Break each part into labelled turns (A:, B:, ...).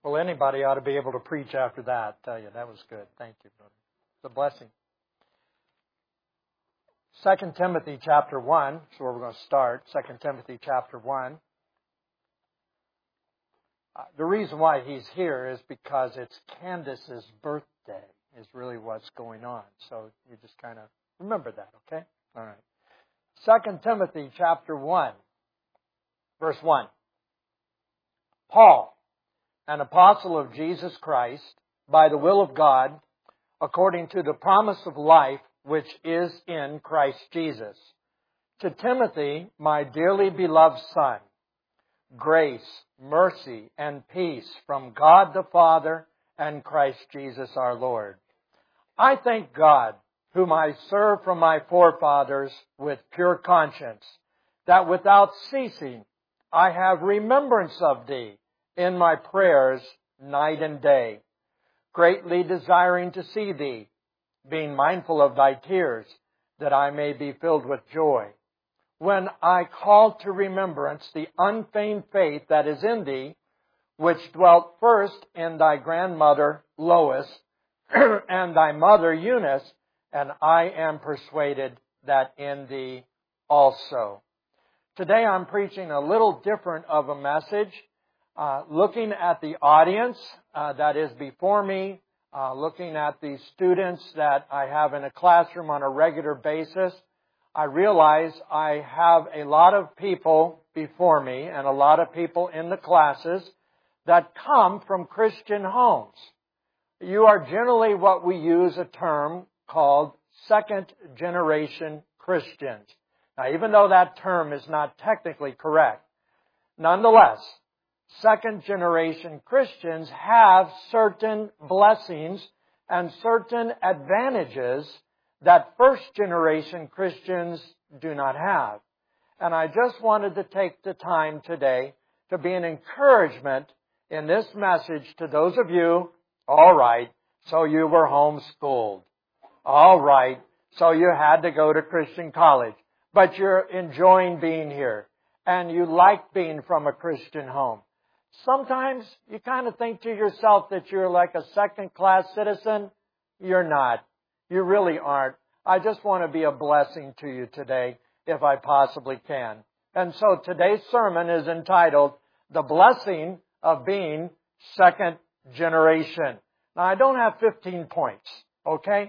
A: Well, anybody ought to be able to preach after that. I tell you, that was good. Thank you, brother. It's a blessing. 2 Timothy chapter 1 is where we're going to start. 2 Timothy chapter 1. The reason why he's here is because it's Candace's birthday is really what's going on. So you just kind of remember that, okay? All right. 2 Timothy chapter 1, verse 1. Paul, an apostle of Jesus Christ, by the will of God, according to the promise of life which is in Christ Jesus. To Timothy, my dearly beloved son, grace, mercy, and peace from God the Father and Christ Jesus our Lord. I thank God, whom I serve from my forefathers with pure conscience, that without ceasing I have remembrance of thee in my prayers night and day, greatly desiring to see thee, being mindful of thy tears, that I may be filled with joy. When I call to remembrance the unfeigned faith that is in thee, which dwelt first in thy grandmother Lois and thy mother Eunice, and I am persuaded that in thee also. Today I'm preaching a little different of a message, looking at the audience that is before me, looking at the students that I have in a classroom on a regular basis. I realize I have a lot of people before me and a lot of people in the classes that come from Christian homes. You are generally what we use a term called second-generation Christians. Now, even though that term is not technically correct, nonetheless, second-generation Christians have certain blessings and certain advantages that first-generation Christians do not have. And I just wanted to take the time today to be an encouragement in this message to those of you, all right, so you were homeschooled. All right, so you had to go to Christian college, but you're enjoying being here, and you like being from a Christian home. Sometimes you kind of think to yourself that you're like a second-class citizen. You're not. You really aren't. I just want to be a blessing to you today, if I possibly can. And so today's sermon is entitled, The Blessing of Being Second Generation. Now, I don't have 15 points, okay?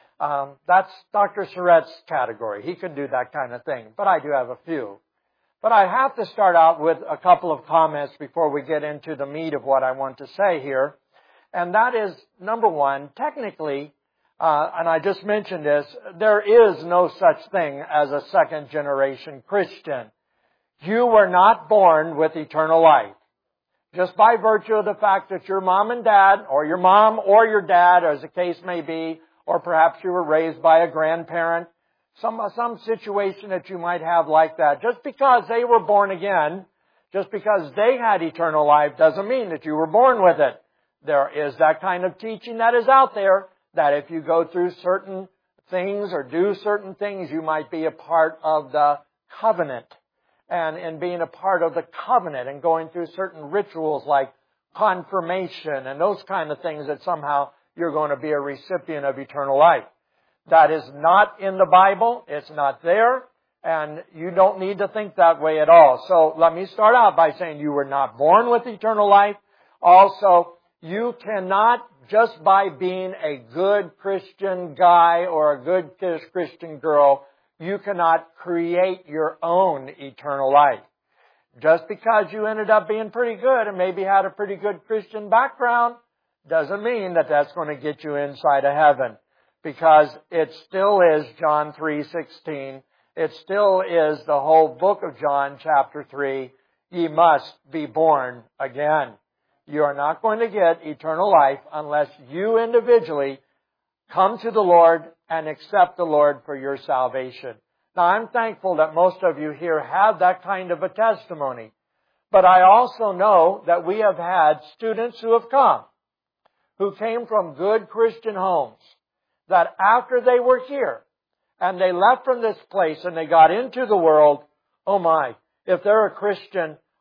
A: That's Dr. Surratt's category. He can do that kind of thing, but I do have a few. But I have to start out with a couple of comments before we get into the meat of what I want to say here. And that is, number one, technically, and I just mentioned this, there is no such thing as a second-generation Christian. You were not born with eternal life. Just by virtue of the fact that your mom and dad, or your mom or your dad, as the case may be, or perhaps you were raised by a grandparent, some situation that you might have like that. Just because they were born again, just because they had eternal life, doesn't mean that you were born with it. There is that kind of teaching that is out there, that if you go through certain things or do certain things, you might be a part of the covenant. And in being a part of the covenant and going through certain rituals like confirmation and those kind of things, that somehow you're going to be a recipient of eternal life. That is not in the Bible. It's not there. And you don't need to think that way at all. So let me start out by saying you were not born with eternal life. Also, you cannot, just by being a good Christian guy or a good Christian girl, you cannot create your own eternal life. Just because you ended up being pretty good and maybe had a pretty good Christian background doesn't mean that that's going to get you inside of heaven. Because it still is John 3:16. It still is the whole book of John chapter 3. Ye must be born again. You are not going to get eternal life unless you individually come to the Lord and accept the Lord for your salvation. Now, I'm thankful that most of you here have that kind of a testimony. But I also know that we have had students who have come, who came from good Christian homes, that after they were here and they left from this place and they got into the world, oh my, if they're a Christian,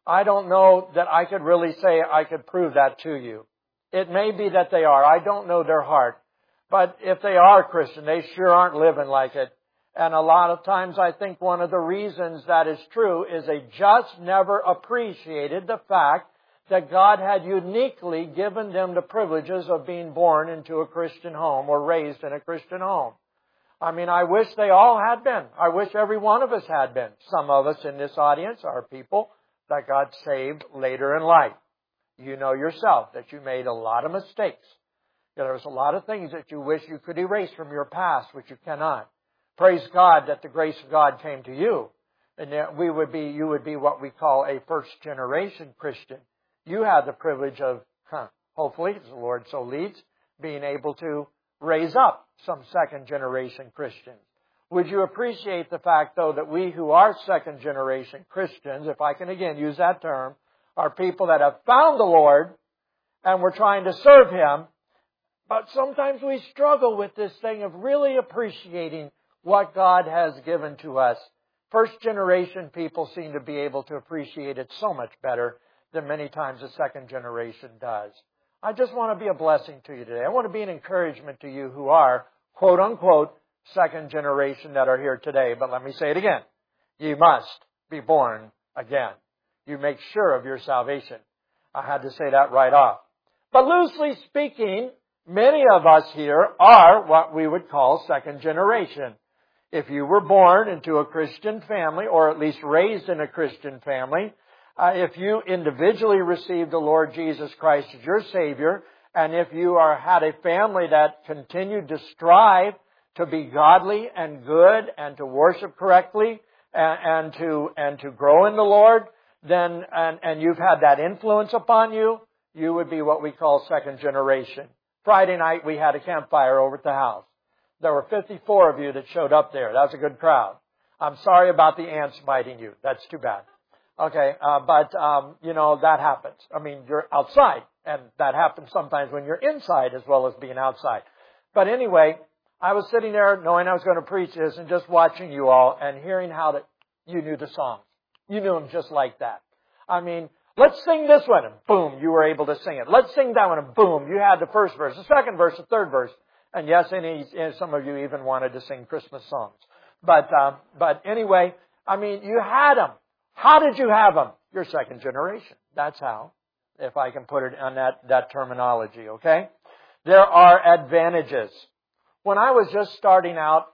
A: I don't know that I could really say I could prove that to you. It may be that they are. I don't know their heart. But if they are Christian, they sure aren't living like it. And a lot of times I think one of the reasons that is true is they just never appreciated the fact that God had uniquely given them the privileges of being born into a Christian home or raised in a Christian home. I mean, I wish they all had been. I wish every one of us had been. Some of us in this audience are people that got saved later in life. You know yourself that you made a lot of mistakes. There was a lot of things that you wish you could erase from your past, which you cannot. Praise God that the grace of God came to you. And that you would be what we call a first generation Christian. You had the privilege of, hopefully, as the Lord so leads, being able to raise up some second generation Christians. Would you appreciate the fact, though, that we who are second generation Christians, if I can again use that term, are people that have found the Lord and we're trying to serve Him, but sometimes we struggle with this thing of really appreciating what God has given to us. First generation people seem to be able to appreciate it so much better than many times the second generation does. I just want to be a blessing to you today. I want to be an encouragement to you who are, quote unquote, second generation that are here today. But let me say it again. You must be born again. You make sure of your salvation. I had to say that right off. But loosely speaking, many of us here are what we would call second generation. If you were born into a Christian family, or at least raised in a Christian family, if you individually received the Lord Jesus Christ as your Savior, and if you had a family that continued to strive to be godly and good and to worship correctly and to grow in the Lord, then and you've had that influence upon you, you would be what we call second generation. Friday night we had a campfire over at the house. There were 54 of you that showed up there. That was a good crowd. I'm sorry about the ants biting you. That's too bad. Okay, but that happens. I mean, you're outside, and that happens sometimes when you're inside as well as being outside. But anyway, I was sitting there knowing I was going to preach this and just watching you all and hearing how that you knew the songs. You knew them just like that. I mean, let's sing this one, and boom, you were able to sing it. Let's sing that one, and boom, you had the first verse, the second verse, the third verse. And yes, some of you even wanted to sing Christmas songs. But anyway, I mean, you had them. How did you have them? You're second generation. That's how, if I can put it on that terminology, okay? There are advantages. When I was just starting out,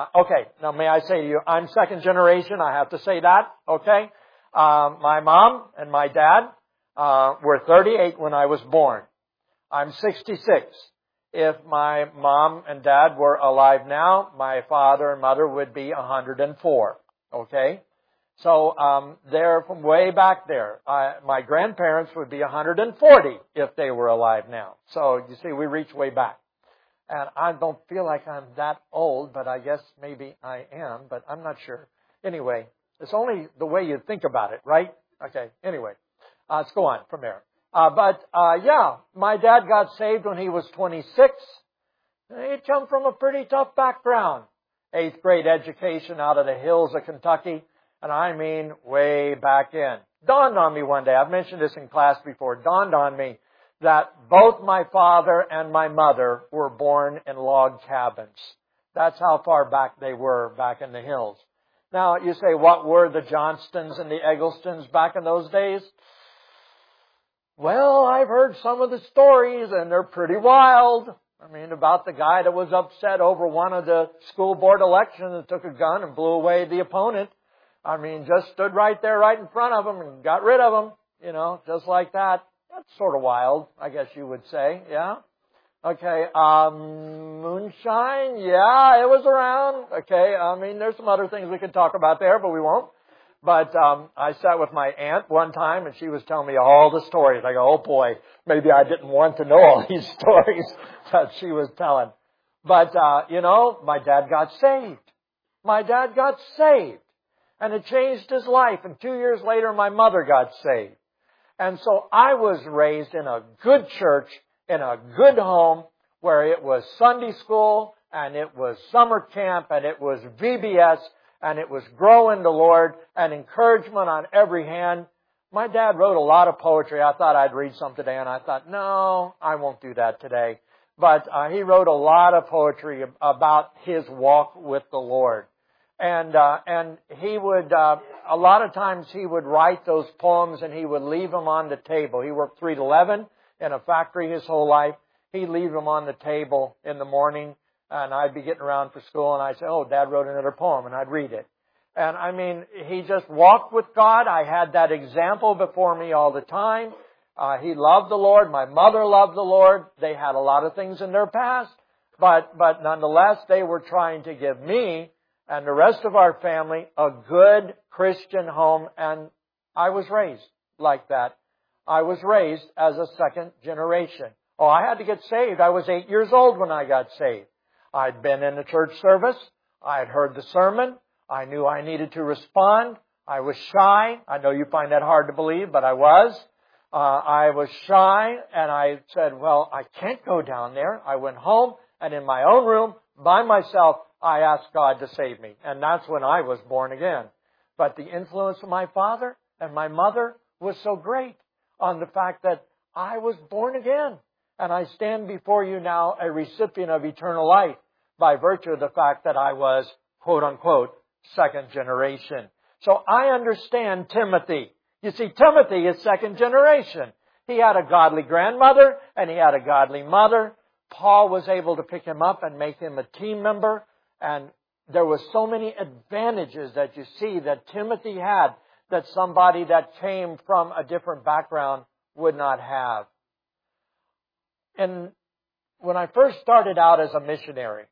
A: now may I say to you, I'm second generation. I have to say that, okay? My mom and my dad were 38 when I was born. I'm 66. If my mom and dad were alive now, my father and mother would be 104. Okay? So, they're from way back there. My grandparents would be 140 if they were alive now. So, you see, we reach way back. And I don't feel like I'm that old, but I guess maybe I am, but I'm not sure. Anyway, it's only the way you think about it, right? Okay, anyway, let's go on from there. My dad got saved when he was 26. He'd come from a pretty tough background. 8th grade education out of the hills of Kentucky. And I mean way back in. Dawned on me one day, I've mentioned this in class before, dawned on me that both my father and my mother were born in log cabins. That's how far back they were back in the hills. Now, you say, what were the Johnstons and the Egglestons back in those days? Well, I've heard some of the stories, and they're pretty wild. I mean, about the guy that was upset over one of the school board elections and took a gun and blew away the opponent. I mean, just stood right there, right in front of him, and got rid of him, just like that. That's sort of wild, I guess you would say, yeah? Okay, moonshine, yeah, it was around. Okay, I mean, there's some other things we could talk about there, but we won't. But I sat with my aunt one time, and she was telling me all the stories. I go, oh boy, maybe I didn't want to know all these stories that she was telling. But, my dad got saved. My dad got saved. And it changed his life. And 2 years later, my mother got saved. And so I was raised in a good church, in a good home, where it was Sunday school, and it was summer camp, and it was VBS, and it was grow in the Lord, and encouragement on every hand. My dad wrote a lot of poetry. I thought I'd read some today, and I thought, no, I won't do that today. But he wrote a lot of poetry about his walk with the Lord. And he would, a lot of times he would write those poems and he would leave them on the table. He worked 3 to 11 in a factory his whole life. He'd leave them on the table in the morning, and I'd be getting around for school, and I'd say, oh, Dad wrote another poem, and I'd read it. And I mean, he just walked with God. I had that example before me all the time. He loved the Lord. My mother loved the Lord. They had a lot of things in their past, but nonetheless, they were trying to give me and the rest of our family a good Christian home, and I was raised like that. I was raised as a second generation. Oh, I had to get saved. I was 8 years old when I got saved. I'd been in the church service. I had heard the sermon. I knew I needed to respond. I was shy. I know you find that hard to believe, but I was. I was shy, and I said, well, I can't go down there. I went home, and in my own room, by myself, I asked God to save me. And that's when I was born again. But the influence of my father and my mother was so great on the fact that I was born again. And I stand before you now a recipient of eternal life by virtue of the fact that I was, quote unquote, second generation. So I understand Timothy. You see, Timothy is second generation. He had a godly grandmother and he had a godly mother. Paul was able to pick him up and make him a team member. And there were so many advantages that you see that Timothy had that somebody that came from a different background would not have. And when I first started out as a missionary,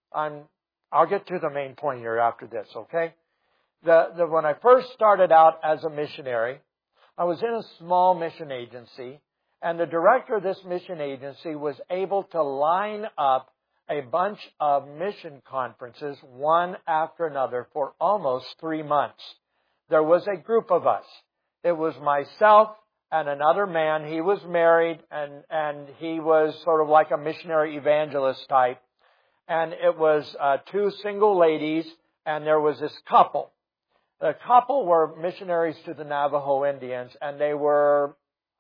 A: I'll get to the main point here after this, okay? When I first started out as a missionary, I was in a small mission agency, and the director of this mission agency was able to line up a bunch of mission conferences, one after another, for almost 3 months. There was a group of us. It was myself and another man. He was married, and he was sort of like a missionary evangelist type. And it was 2 single ladies, and there was this couple. The couple were missionaries to the Navajo Indians, and they were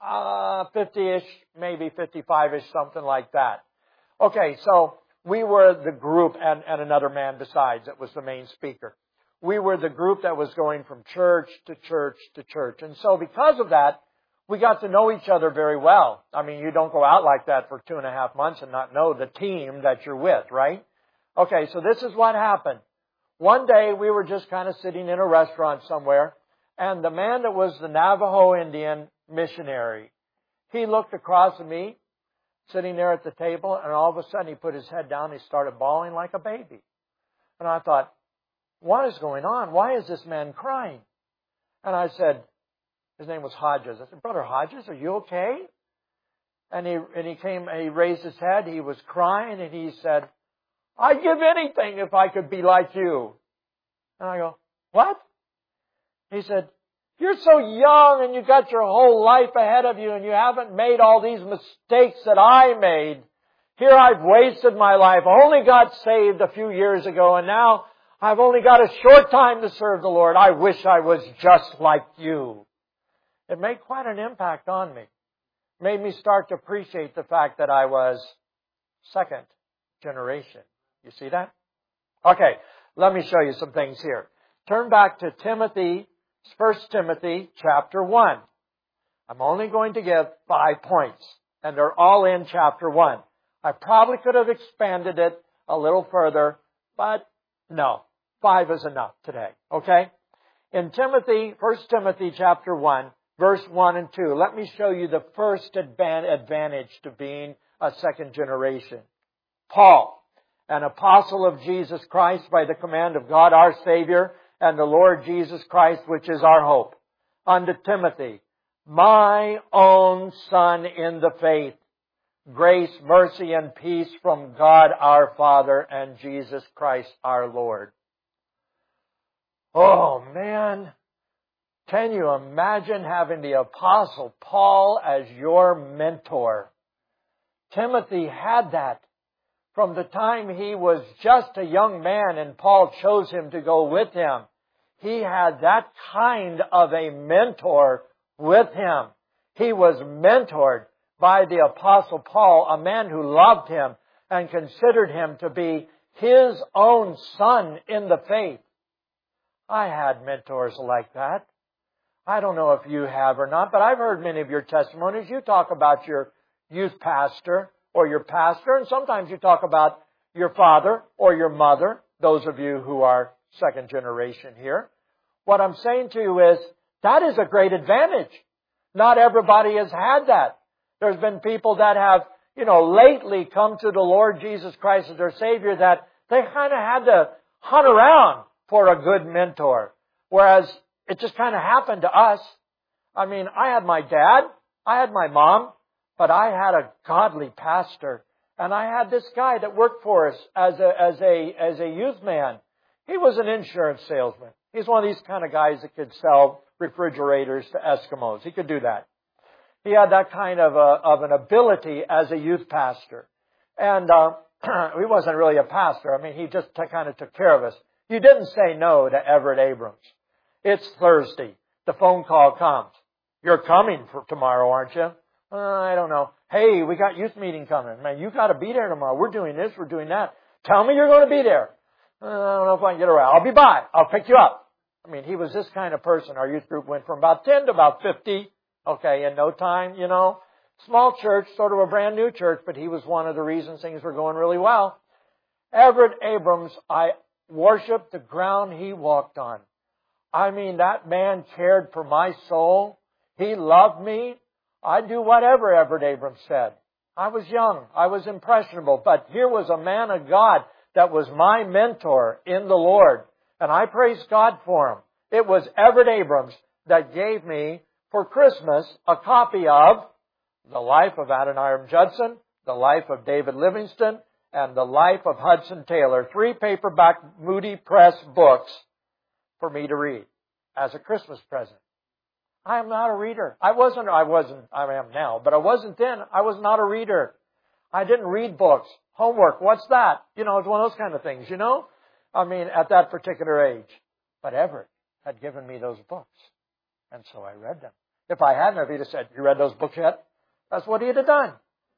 A: 50-ish, maybe 55-ish, something like that. Okay, so we were the group, and another man besides that was the main speaker. We were the group that was going from church to church to church. And so because of that, we got to know each other very well. I mean, you don't go out like that for 2.5 months and not know the team that you're with, right? Okay, so this is what happened. One day we were just kind of sitting in a restaurant somewhere, and the man that was the Navajo Indian missionary, he looked across at me, sitting there at the table, and all of a sudden he put his head down and he started bawling like a baby. And I thought, what is going on? Why is this man crying? And I said, his name was Hodges. I said, Brother Hodges, are you okay? And he raised his head, he was crying, and he said, I'd give anything if I could be like you. And I go, what? He said, you're so young and you got your whole life ahead of you and you haven't made all these mistakes that I made. Here I've wasted my life. I only got saved a few years ago and now I've only got a short time to serve the Lord. I wish I was just like you. It made quite an impact on me. It made me start to appreciate the fact that I was second generation. You see that? Okay, let me show you some things here. Turn back to Timothy, 1 Timothy chapter 1. I'm only going to give 5 points, and they're all in chapter 1. I probably could have expanded it a little further, but no, 5 is enough today, okay? In 1 Timothy chapter 1, verse 1 and 2, let me show you the first advantage to being a second generation. Paul, an apostle of Jesus Christ by the command of God our Savior and the Lord Jesus Christ, which is our hope, unto Timothy, my own son in the faith, grace, mercy, and peace from God our Father and Jesus Christ our Lord. Oh man, can you imagine having the apostle Paul as your mentor? Timothy had that. From the time he was just a young man and Paul chose him to go with him, he had that kind of a mentor with him. He was mentored by the Apostle Paul, a man who loved him and considered him to be his own son in the faith. I had mentors like that. I don't know if you have or not, but I've heard many of your testimonies. You talk about your youth pastor or your pastor, and sometimes you talk about your father or your mother, those of you who are second generation here. What I'm saying to you is, that is a great advantage. Not everybody has had that. There's been people that have, lately come to the Lord Jesus Christ as their Savior that they kind of had to hunt around for a good mentor. Whereas it just kind of happened to us. I mean, I had my dad, I had my mom, but I had a godly pastor. And I had this guy that worked for us as a youth man. He was an insurance salesman. He's one of these kind of guys that could sell refrigerators to Eskimos. He could do that. He had that kind of an ability as a youth pastor. And he wasn't really a pastor. I mean, he just kind of took care of us. You didn't say no to Everett Abrams. It's Thursday. The phone call comes. You're coming for tomorrow, aren't you? I don't know. Hey, we got youth meeting coming. Man, you got to be there tomorrow. We're doing this. We're doing that. Tell me you're going to be there. I don't know if I can get around. I'll be by. I'll pick you up. I mean, he was this kind of person. Our youth group went from about 10 to about 50. Okay, in no time, Small church, sort of a brand new church, but he was one of the reasons things were going really well. Everett Abrams, I worshiped the ground he walked on. I mean, that man cared for my soul. He loved me. I'd do whatever Everett Abrams said. I was young. I was impressionable. But here was a man of God that was my mentor in the Lord. And I praise God for him. It was Everett Abrams that gave me, for Christmas, a copy of The Life of Adoniram Judson, The Life of David Livingston, and The Life of Hudson Taylor. 3 paperback Moody Press books for me to read as a Christmas present. I am not a reader. I am now, but I wasn't then. I was not a reader. I didn't read books. Homework, what's that? It's one of those kind of things, I mean, at that particular age. But Everett had given me those books. And so I read them. If I hadn't, he'd have said, you read those books yet? That's what he'd have done.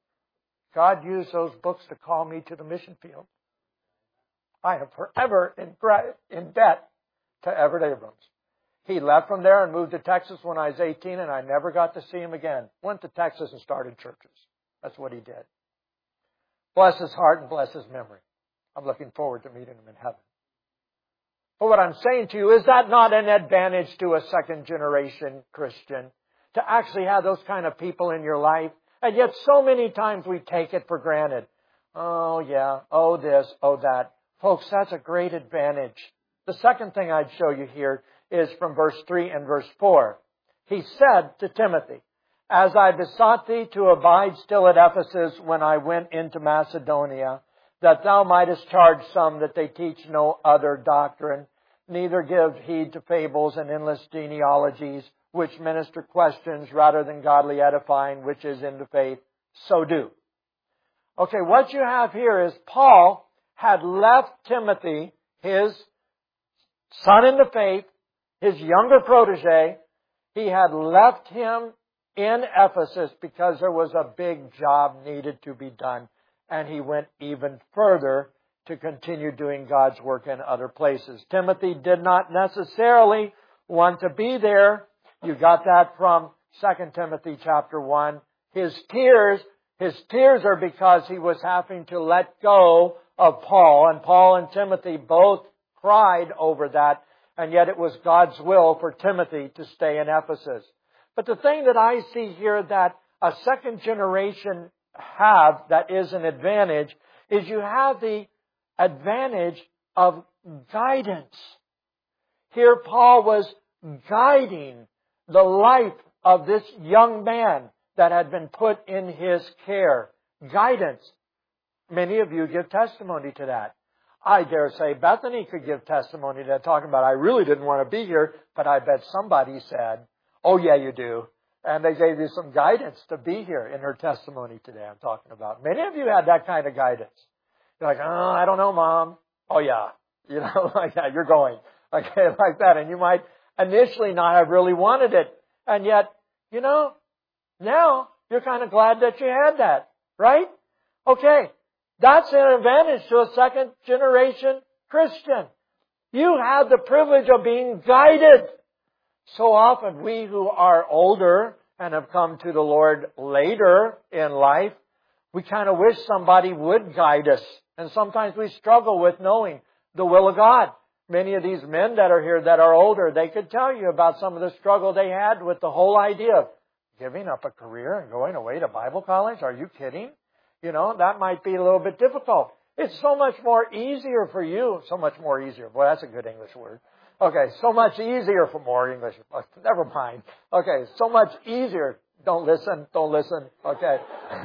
A: God used those books to call me to the mission field. I am forever in debt to Everett Abrams. He left from there and moved to Texas when I was 18, and I never got to see him again. Went to Texas and started churches. That's what he did. Bless his heart and bless his memory. I'm looking forward to meeting him in heaven. But what I'm saying to you, is that not an advantage to a second generation Christian? To actually have those kind of people in your life? And yet so many times we take it for granted. Oh yeah, oh this, oh that. Folks, that's a great advantage. The second thing I'd show you here is from verse 3 and verse 4. He said to Timothy, as I besought thee to abide still at Ephesus when I went into Macedonia, that thou mightest charge some that they teach no other doctrine, neither give heed to fables and endless genealogies, which minister questions rather than godly edifying, which is in the faith, so do. Okay, what you have here is Paul had left Timothy, his son in the faith, his younger protege. He had left him in Ephesus because there was a big job needed to be done. And he went even further to continue doing God's work in other places. Timothy did not necessarily want to be there. You got that from 2 Timothy chapter 1. His tears are because he was having to let go of Paul. And Paul and Timothy both cried over that. And yet it was God's will for Timothy to stay in Ephesus. But the thing that I see here that a second generation have that is an advantage is you have the advantage of guidance. Here Paul was guiding the life of this young man that had been put in his care. Guidance. Many of you give testimony to that. I dare say Bethany could give testimony to that, talking about, I really didn't want to be here, but I bet somebody said, oh yeah, you do. And they gave you some guidance to be here in her testimony today I'm talking about. Many of you had that kind of guidance. You're like, oh, I don't know, Mom. Oh yeah. Like that, you're going. Okay, like that. And you might initially not have really wanted it. And yet, You know? Now, you're kind of glad that you had that. Right? Okay. That's an advantage to a second generation Christian. You have the privilege of being guided. So often we who are older and have come to the Lord later in life, we kind of wish somebody would guide us. And sometimes we struggle with knowing the will of God. Many of these men that are here that are older, they could tell you about some of the struggle they had with the whole idea of giving up a career and going away to Bible college. Are you kidding? You know, that might be a little bit difficult. It's so much more easier for you. So much more easier. Boy, that's a good English word. Okay, so much easier for more English. Never mind. Okay, so much easier. Don't listen. Okay.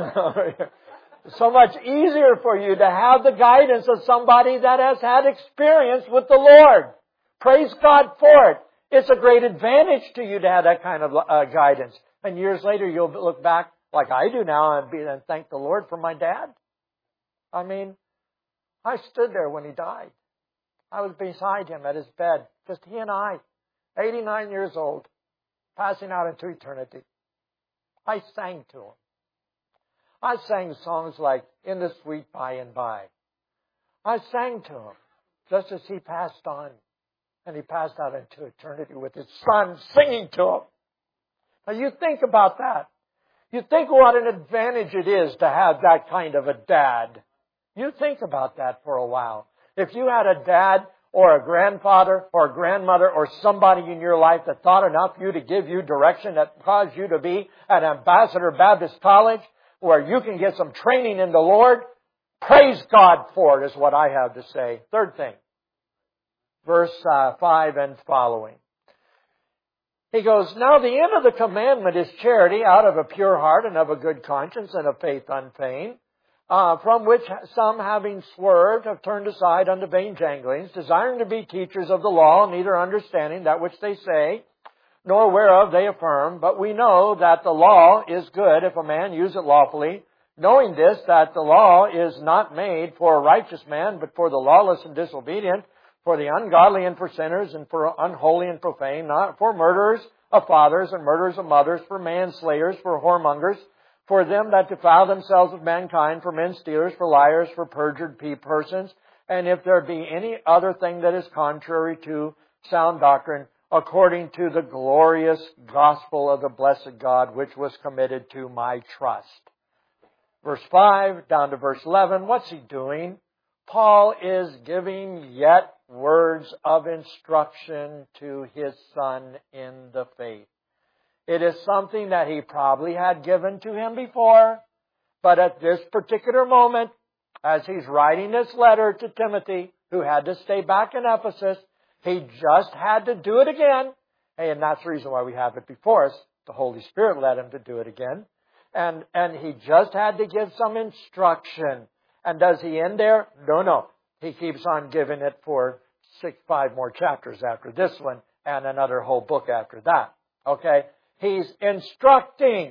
A: So much easier for you to have the guidance of somebody that has had experience with the Lord. Praise God for it. It's a great advantage to you to have that kind of guidance. And years later, you'll look back like I do now and thank the Lord for my dad. I mean, I stood there when he died. I was beside him at his bed, just he and I, 89 years old, passing out into eternity. I sang to him. I sang songs like In the Sweet By and By. I sang to him just as he passed on. And he passed out into eternity with his son singing to him. Now you think about that. You think what an advantage it is to have that kind of a dad. You think about that for a while. If you had a dad or a grandfather or a grandmother or somebody in your life that thought enough of you to give you direction that caused you to be an ambassador Baptist College where you can get some training in the Lord, praise God for it is what I have to say. Third thing, verse 5 and following. He goes, now the end of the commandment is charity out of a pure heart and of a good conscience and of faith unfeigned. From which some, having swerved, have turned aside unto vain janglings, desiring to be teachers of the law, neither understanding that which they say, nor whereof they affirm. But we know that the law is good if a man use it lawfully, knowing this, that the law is not made for a righteous man, but for the lawless and disobedient, for the ungodly and for sinners, and for unholy and profane, not for murderers of fathers and murderers of mothers, for manslayers, for whoremongers, for them that defile themselves with mankind, for men stealers, for liars, for perjured persons, and if there be any other thing that is contrary to sound doctrine, according to the glorious gospel of the blessed God, which was committed to my trust. Verse 5 down to verse 11, what's he doing? Paul is giving yet words of instruction to his son in the faith. It is something that he probably had given to him before, but at this particular moment, as he's writing this letter to Timothy, who had to stay back in Ephesus, he just had to do it again. And that's the reason why we have it before us. The Holy Spirit led him to do it again. And he just had to give some instruction. And does he end there? No. He keeps on giving it for 5 more chapters after this one and another whole book after that. Okay? He's instructing.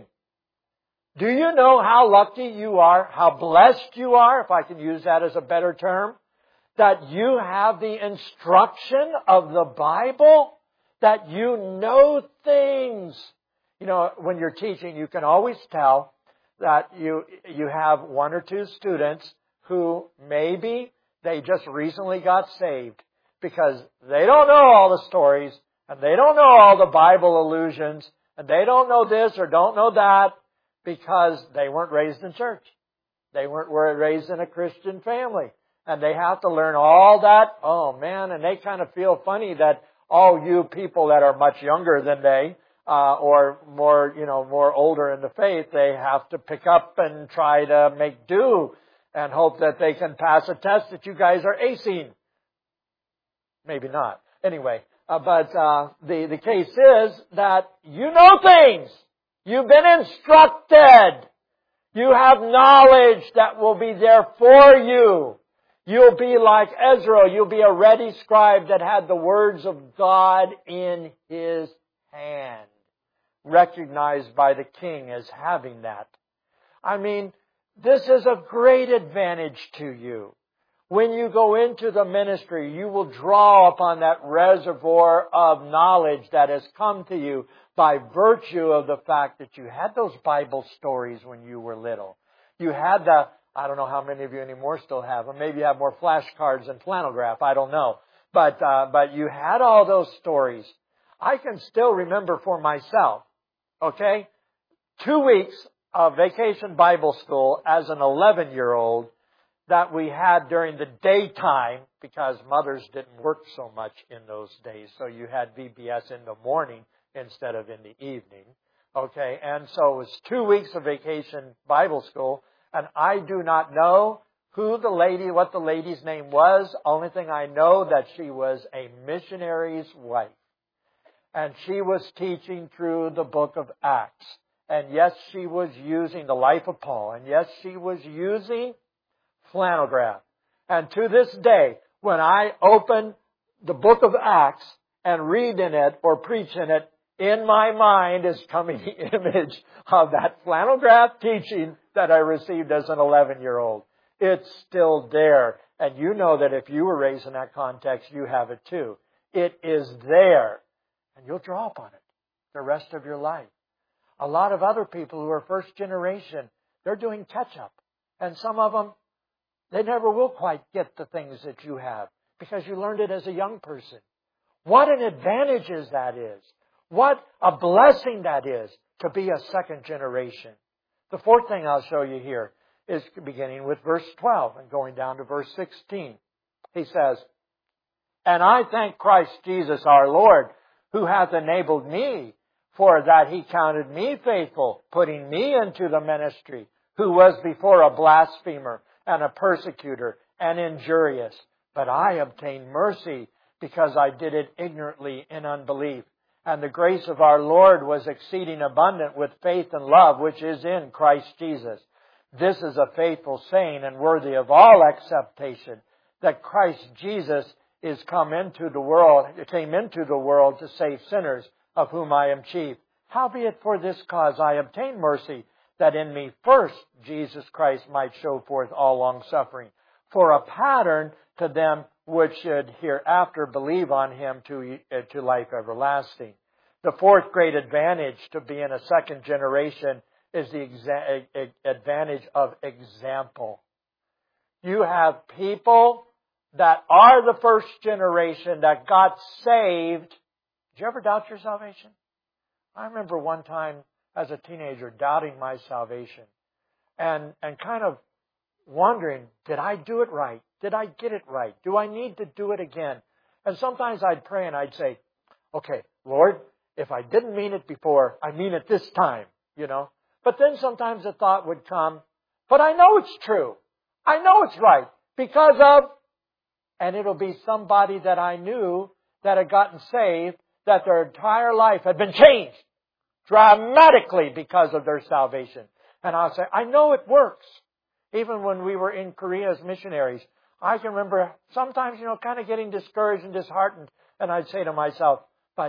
A: Do you know how lucky you are, how blessed you are, if I can use that as a better term, that you have the instruction of the Bible, that you know things? You know, when you're teaching, you can always tell that you have 1 or 2 students who maybe they just recently got saved because they don't know all the stories and they don't know all the Bible allusions and they don't know this or don't know that because they weren't raised in church. They weren't raised in a Christian family. And they have to learn all that. Oh man, and they kind of feel funny that all you people that are much younger than they, or more older in the faith, they have to pick up and try to make do and hope that they can pass a test that you guys are acing. Maybe not. Anyway, but the case is that you know things. You've been instructed. You have knowledge that will be there for you. You'll be like Ezra. You'll be a ready scribe that had the words of God in his hand, recognized by the king as having that. I mean, this is a great advantage to you. When you go into the ministry, you will draw upon that reservoir of knowledge that has come to you by virtue of the fact that you had those Bible stories when you were little. You had I don't know how many of you anymore still have them. Maybe you have more flashcards than flannel graph. I don't know. But you had all those stories. I can still remember for myself, okay, 2 weeks of vacation Bible school as an 11-year-old that we had during the daytime, because mothers didn't work so much in those days. So you had VBS in the morning instead of in the evening. Okay, and so it was 2 weeks of vacation Bible school, and I do not know what the lady's name was. Only thing I know that she was a missionary's wife. And she was teaching through the book of Acts. And yes, she was using the life of Paul. And yes, she was using flannel graph. And to this day, when I open the book of Acts and read in it or preach in it, in my mind is coming the image of that flannel graph teaching that I received as an 11-year-old. It's still there. And you know that if you were raised in that context, you have it too. It is there. And you'll draw upon it the rest of your life. A lot of other people who are first generation, they're doing catch-up. And some of them, they never will quite get the things that you have because you learned it as a young person. What an advantage that is. What a blessing that is to be a second generation. The fourth thing I'll show you here is beginning with verse 12 and going down to verse 16. He says, "And I thank Christ Jesus our Lord, who hath enabled me, for that He counted me faithful, putting me into the ministry, who was before a blasphemer and a persecutor and injurious. But I obtained mercy, because I did it ignorantly in unbelief. And the grace of our Lord was exceeding abundant with faith and love, which is in Christ Jesus. This is a faithful saying and worthy of all acceptation, that Christ Jesus came into the world to save sinners, of whom I am chief. Howbeit for this cause I obtained mercy, that in me first Jesus Christ might show forth all long-suffering, for a pattern to them which should hereafter believe on Him to life everlasting." The fourth great advantage to being a second generation is the advantage of example. You have people that are the first generation that got saved. Did you ever doubt your salvation? I remember one time as a teenager doubting my salvation and kind of wondering, did I do it right? Did I get it right? Do I need to do it again? And sometimes I'd pray and I'd say, okay, Lord, if I didn't mean it before, I mean it this time, But then sometimes the thought would come, but I know it's true. I know it's right because of, and it'll be somebody that I knew that had gotten saved, that their entire life had been changed dramatically because of their salvation. And I'll say, I know it works. Even when we were in Korea as missionaries, I can remember sometimes, kind of getting discouraged and disheartened. And I'd say to myself, but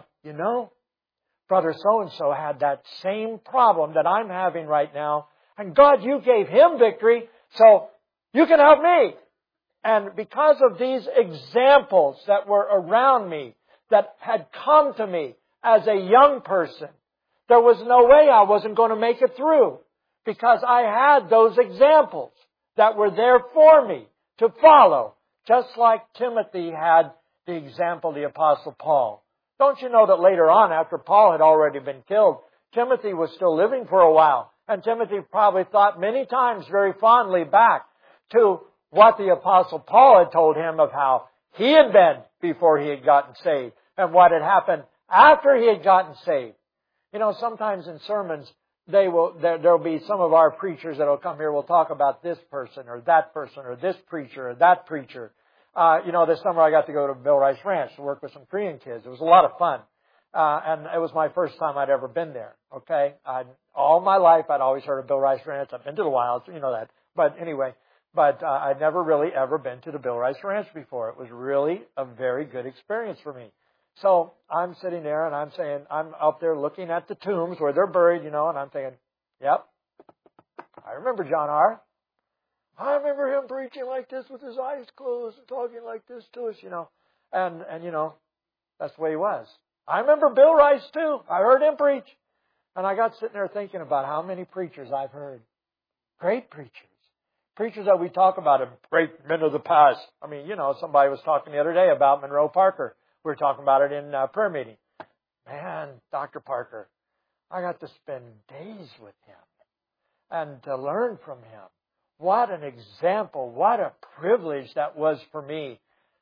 A: Brother so-and-so had that same problem that I'm having right now. And God, you gave him victory, so you can help me. And because of these examples that were around me, that had come to me as a young person, there was no way I wasn't going to make it through. Because I had those examples that were there for me to follow. Just like Timothy had the example of the Apostle Paul. Don't you know that later on, after Paul had already been killed, Timothy was still living for a while. And Timothy probably thought many times very fondly back to what the Apostle Paul had told him of how he had been before he had gotten saved. And what had happened after he had gotten saved. Sometimes in sermons, there'll be some of our preachers that'll come here, will talk about this person or this preacher or that preacher. This summer I got to go to Bill Rice Ranch to work with some Korean kids. It was a lot of fun. And it was my first time I'd ever been there. Okay. All my life I'd always heard of Bill Rice Ranch. I've been to the wilds, you know that. But anyway, I'd never really ever been to the Bill Rice Ranch before. It was really a very good experience for me. So I'm sitting there and I'm saying, I'm up there looking at the tombs where they're buried, and I'm thinking, yep, I remember John R. I remember him preaching like this with his eyes closed and talking like this to us, And that's the way he was. I remember Bill Rice too. I heard him preach. And I got sitting there thinking about how many preachers I've heard. Great preachers. Preachers that we talk about, great men of the past. I mean, somebody was talking the other day about Monroe Parker. We were talking about it in prayer meeting. Man, Dr. Parker, I got to spend days with him and to learn from him. What an example, what a privilege that was for me.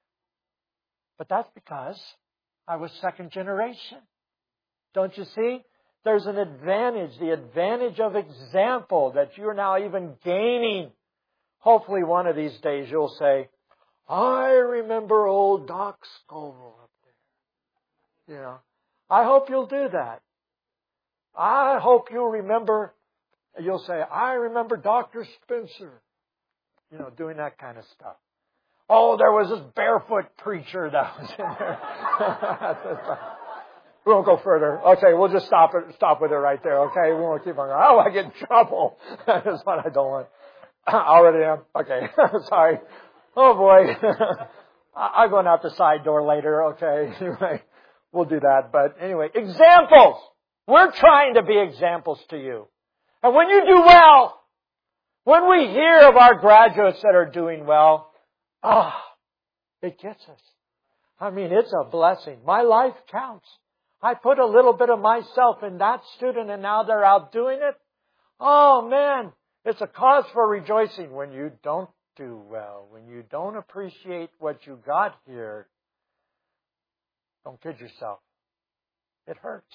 A: But that's because I was second generation. Don't you see? There's an advantage, the advantage of example that you're now even gaining. Hopefully one of these days you'll say, I remember old Doc Scoville up there. I hope you'll do that. I hope you'll remember, you'll say, I remember Dr. Spencer, doing that kind of stuff. Oh, there was this barefoot preacher that was in there. We won't go further. Okay, we'll just stop with it right there. Okay, we won't keep on going. Oh, I get in trouble. That's what I don't want. I already am. Okay, sorry. Oh boy. I'm going out the side door later. Okay, anyway, we'll do that. But anyway, examples. We're trying to be examples to you. And when you do well, when we hear of our graduates that are doing well, it gets us. I mean, it's a blessing. My life counts. I put a little bit of myself in that student and now they're out doing it. Oh man, it's a cause for rejoicing when you don't do well, when you don't appreciate what you got here. Don't kid yourself. It hurts.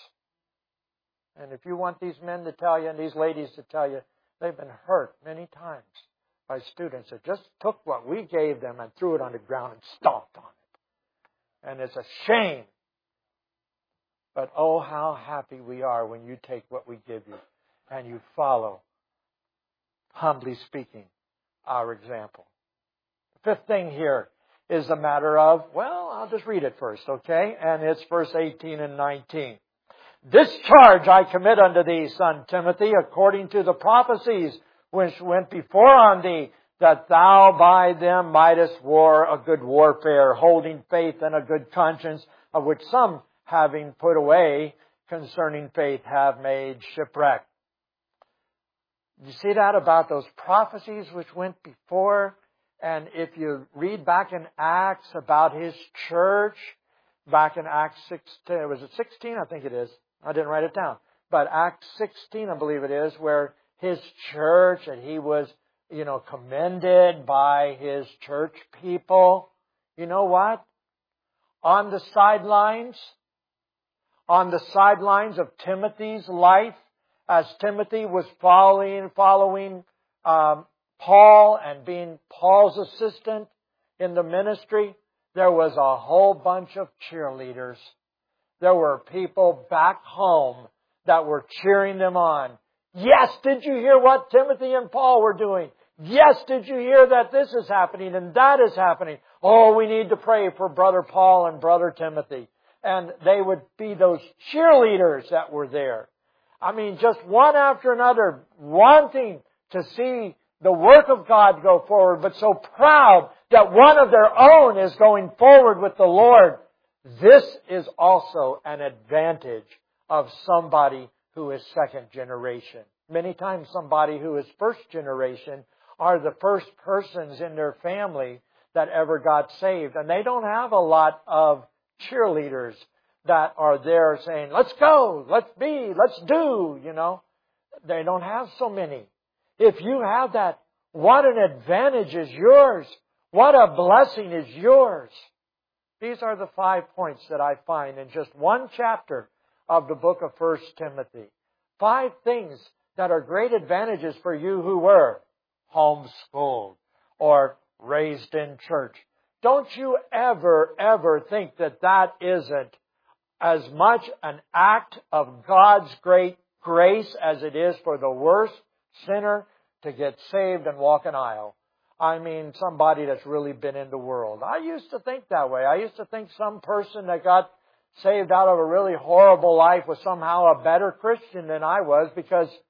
A: And if you want these men to tell you and these ladies to tell you, they've been hurt many times by students that just took what we gave them and threw it on the ground and stomped on it. And it's a shame. But oh, how happy we are when you take what we give you and you follow, humbly speaking, our example. The fifth thing here is a matter of, I'll just read it first, okay? And it's verse 18 and 19. This charge I commit unto thee, son Timothy, according to the prophecies which went before on thee, that thou by them mightest war a good warfare, holding faith and a good conscience, of which some, having put away concerning faith, have made shipwreck. You see that about those prophecies which went before? And if you read back in Acts about his church, back in Acts 16, was it 16? I think it is. I didn't write it down. But Acts 16, I believe it is, where his church, and he was, commended by his church people. You know what? On the sidelines of Timothy's life, as Timothy was following Paul and being Paul's assistant in the ministry, there was a whole bunch of cheerleaders. There were people back home that were cheering them on. Yes, did you hear what Timothy and Paul were doing? Yes, did you hear that this is happening and that is happening? Oh, we need to pray for Brother Paul and Brother Timothy. And they would be those cheerleaders that were there. I mean, just one after another, wanting to see the work of God go forward, but so proud that one of their own is going forward with the Lord. This is also an advantage of somebody who is second generation. Many times somebody who is first generation are the first persons in their family that ever got saved. And they don't have a lot of cheerleaders that are there saying, let's go, let's be, let's do, They don't have so many. If you have that, what an advantage is yours. What a blessing is yours. These are the 5 points that I find in just one chapter of the book of 1 Timothy. 5 things that are great advantages for you who were homeschooled or raised in church. Don't you ever think that isn't as much an act of God's great grace as it is for the worst sinner to get saved and walk an aisle. I mean, somebody that's really been in the world. I used to think that way. I used to think some person that got saved out of a really horrible life was somehow a better Christian than I was because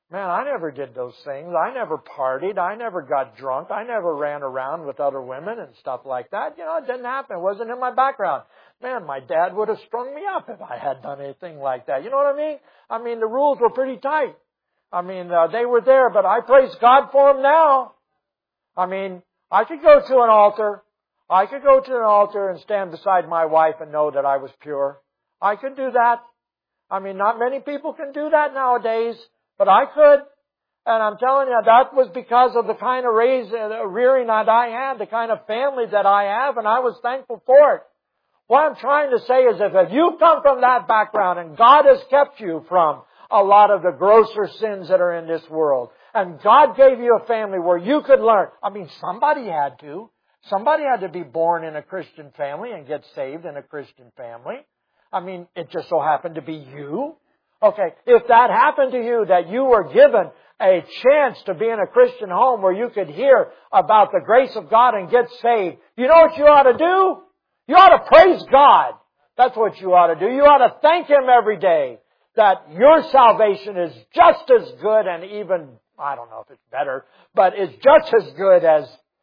A: Man, I never did those things. I never partied. I never got drunk. I never ran around with other women and stuff like that. You know, it didn't happen. It wasn't in my background. Man, my dad would have strung me up if I had done anything like that. You know what I mean? I mean, the rules were pretty tight. I mean, they were there, but I praise God for them now. I mean, I could go to an altar. I could go to an altar and stand beside my wife and know that I was pure. I could do that. I mean, not many people can do that nowadays, but I could. And I'm telling you, that was because of the kind of rearing that I had, the kind of family that I have, and I was thankful for it. What I'm trying to say is if you come from that background and God has kept you from a lot of the grosser sins that are in this world, and God gave you a family where you could learn. I mean, somebody had to. Somebody had to be born in a Christian family and get saved in a Christian family. I mean, it just so happened to be you. Okay, if that happened to you, that you were given a chance to be in a Christian home where you could hear about the grace of God and get saved, you know what you ought to do? You ought to praise God. That's what you ought to do. You ought to thank Him every day that your salvation is just as good and even, I don't know if it's better, but it's just as good as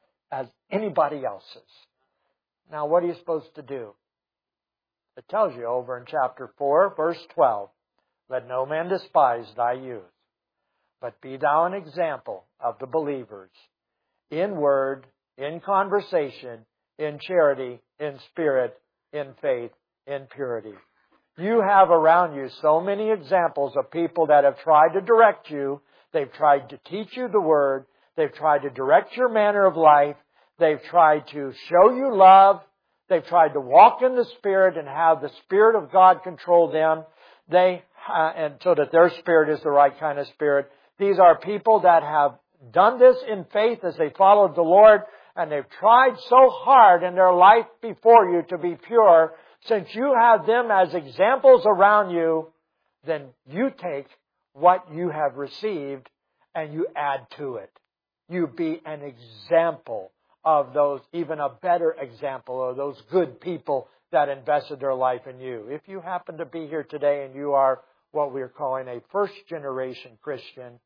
A: anybody else's. Now, what are you supposed to do? It tells you over in chapter 4, verse 12, let no man despise thy youth, but be thou an example of the believers, in word, in conversation, in charity, in spirit, in faith, in purity. You have around you so many examples of people that have tried to direct you. They've tried to teach you the Word. They've tried to direct your manner of life. They've tried to show you love. They've tried to walk in the Spirit and have the Spirit of God control them. And so that their spirit is the right kind of spirit. These are people that have done this in faith as they followed the Lord, and they've tried so hard in their life before you to be pure. Since you have them as examples around you, then you take what you have received and you add to it. You be an example of those, even a better example of those good people that invested their life in you. If you happen to be here today and you are what we're calling a first-generation Christian,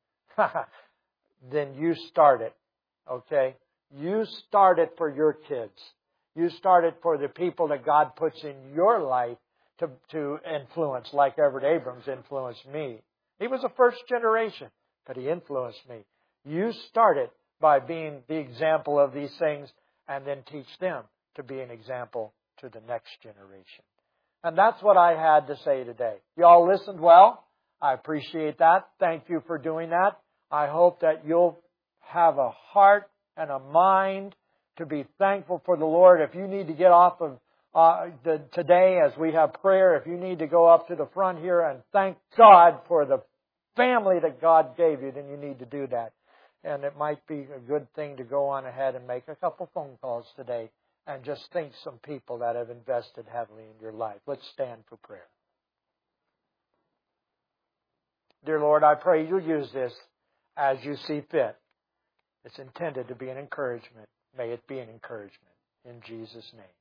A: then you start it, okay? You start it for your kids. You start it for the people that God puts in your life to influence, like Everett Abrams influenced me. He was a first generation, but he influenced me. You start it by being the example of these things and then teach them to be an example to the next generation. And that's what I had to say today. You all listened well. I appreciate that. Thank you for doing that. I hope that you'll have a heart and a mind to be thankful for the Lord. If you need to get off of today as we have prayer, if you need to go up to the front here and thank God for the family that God gave you, then you need to do that. And it might be a good thing to go on ahead and make a couple phone calls today and just thank some people that have invested heavily in your life. Let's stand for prayer. Dear Lord, I pray you'll use this as you see fit. It's intended to be an encouragement. May it be an encouragement. In Jesus' name.